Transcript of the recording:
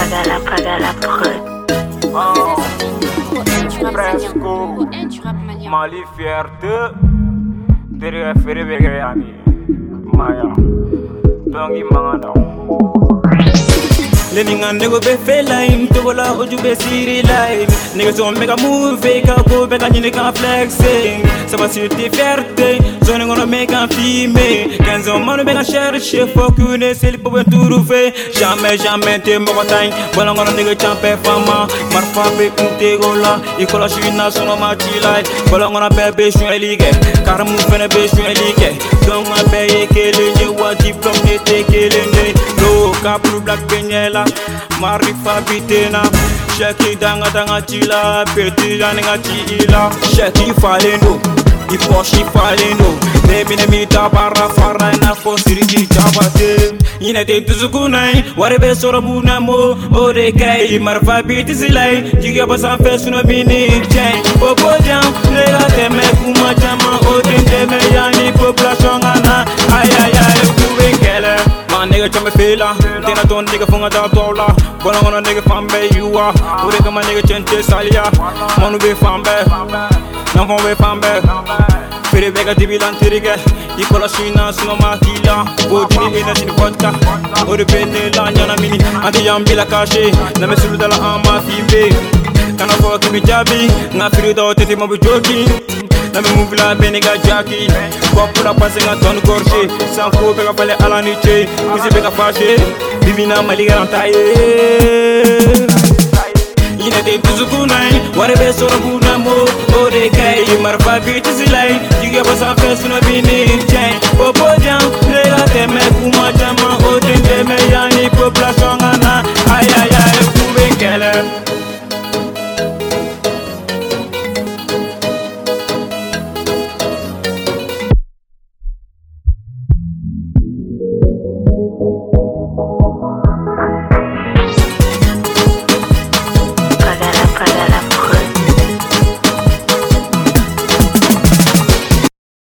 Pagala prod. Fresco, Mali fierté, derrière Ferré Begayani, Maya, Dongi Mangano. Leninga nego be felaim to wala oju be siri live nigga so mega move ka go be ka nyine ka flexing ça va sur tes fierté zone ngono mega filmé 15 ans mano be ka chercher faut que ne c'est le pour trouver jamais te mo time wala ngono nigga champe fama marfa be kunte gola ikola shina sono ma chilai wala ngono be shu elige karamu fene be shu elige donc ma be ke le ni wa diplôme te ke le ne do ka plus black benyela Marifa bitena Shaki danga chila Peti danga chila Shaki falendo Iposhi falendo Baby ne mita barra farra Na fosiri di chabate Yine te tuzukunai Warebe sora muna mo Ode kai Marifa biti zilai Jiga basa fesuno bini Chen Bobo jam Lega teme kuma jama Ode teme yani Population gana Ay Kuwe kele nigga chame fela tena ton nigga funga da dola bola ngona nigga fambe yuwa ure kama nigga chente salia manu be fambe nan fon be fambe fere bega dibilan tirige ikola shina suno makila bodini ina din vodka ure bene la nyana mini andi yambila kashe na mesulu dala ama fibe kana ko kimi jabi na firi do tete mo joki na me move la benega jackie popula passe nga ton gorge sans ko be ka fale ala ni che kisi be ka fashe bibina maliga rantaye ine te tuzukunai warebe sora buna mo ode kai marfa biti zilai jiga basa fesu no bini chen bobo jam lela teme kuma jama ode teme yani population ana ay kuwe kele